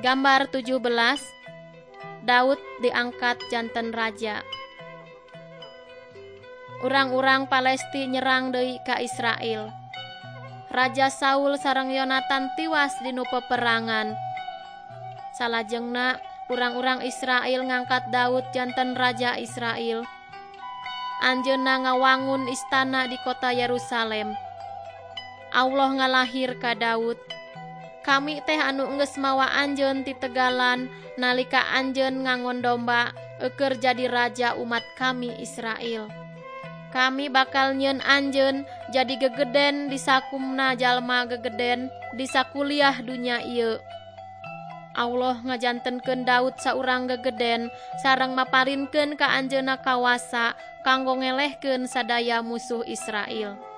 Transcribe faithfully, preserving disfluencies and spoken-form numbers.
Gambar tujuh belas. Daud diangkat janten raja. Urang-urang Palesti nyerang deui ka Israel. Raja Saul sareng Yonatan tiwas dinu peperangan. Salajengna urang-urang Israel ngangkat Daud janten raja Israel. Anjeunna ngawangun istana di kota Yerusalem. Allah ngalahir ka Daud. Kami teh anu geus mawa anjeun ti tegalan nalika anjeun ngangon domba eukeur jadi raja umat kami Israel. Kami bakal nyieun anjeun jadi gegeden di sakumna jalma gegeden di sakuliah dunya ieu. Allah ngajantenkeun Daud saurang gegeden sareng maparinkeun ka anjeunna kawasa kanggo ngelehkeun sadaya musuh Israel.